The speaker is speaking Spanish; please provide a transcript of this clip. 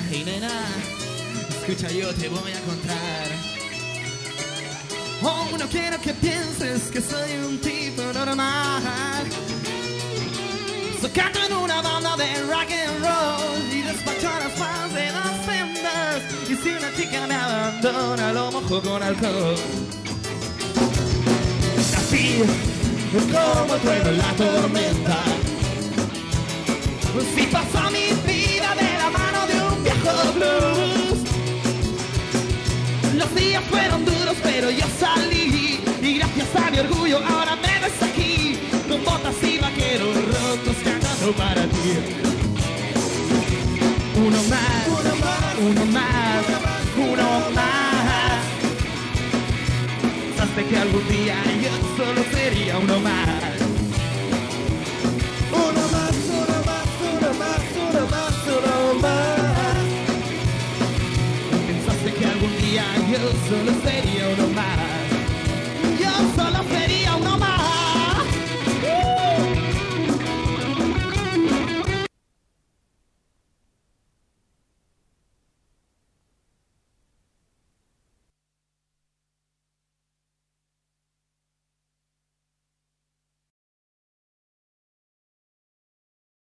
Hey nena, escucha, yo te voy a contar. Oh, no quiero que pienses que soy un tipo normal. So canto en una banda de rock and roll y despacho a las fans de las sendas. Y si una chica me abandona, lo mojo con alcohol. Así como trueno en la tormenta. Si paso mi vida de la mano de un viejo blues. Los días fueron duros, pero yo salí. Y gracias a mi orgullo ahora me ves aquí, con botas y vaqueros rotos cantando para ti. Uno más, uno más, uno más, uno más. Pensaste que algún día yo solo sería uno más. Uno más, uno más, uno más, uno más, uno más. Pensaste que algún día yo solo sería